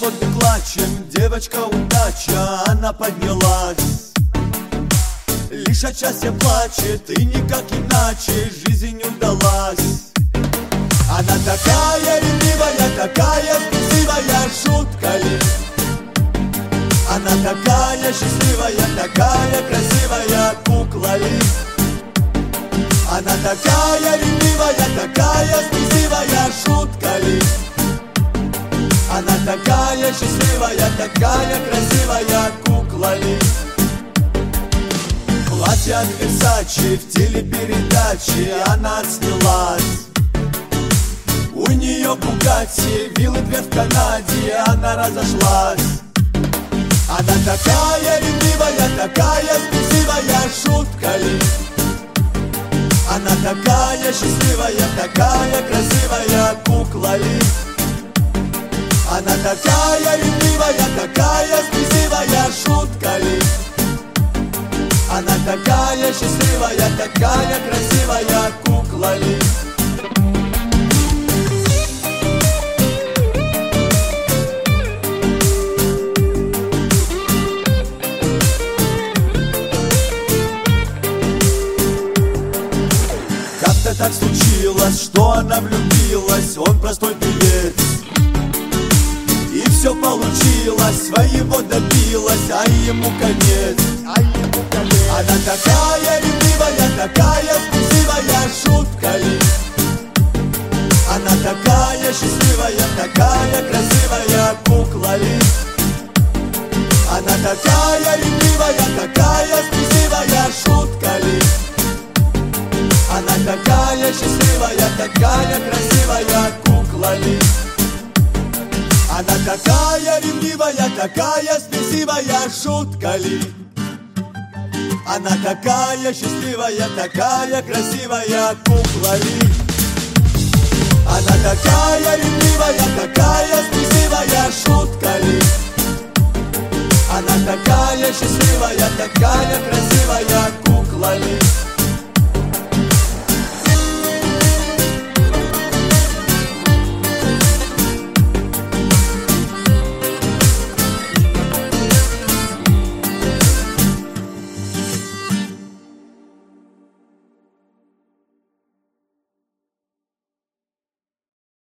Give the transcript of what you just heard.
вот клачем, девочка удача, она поднялась. Лишь от счастья плачет, и никак иначе жизнь не удалась. Она такая ревнивая, такая спесивая, шутка ли? Она такая счастливая, такая красивая, кукла ли? Она такая ревнивая, такая спесивая, шутка ли? Она такая счастливая, такая красивая, кукла ли? Платье от Версачи в телепередаче она снялась. У нее Бугатти, виллы две в Канаде, она разошлась. Она такая ревнивая, такая спесивая, шутка ли? Она такая счастливая, такая красивая, кукла ли? Она такая ревнивая, такая спесивая, шутка ли? Она такая счастливая, такая красивая, кукла ли? Как-то так случилось, что она влюбилась, он простой певец. И все получилось, своего добилась, а ему конец. Она такая ревнивая, такая спесивая, шутка ли? Она такая счастливая, такая красивая, кукла ли? Она такая ревнивая, такая спесивая, шутка ли? Она такая счастливая, такая красивая, кукла ли? Она такая ревнивая, такая спесивая, шутка ли? Она такая счастливая, такая красивая, кукла ли? Она такая ревнивая,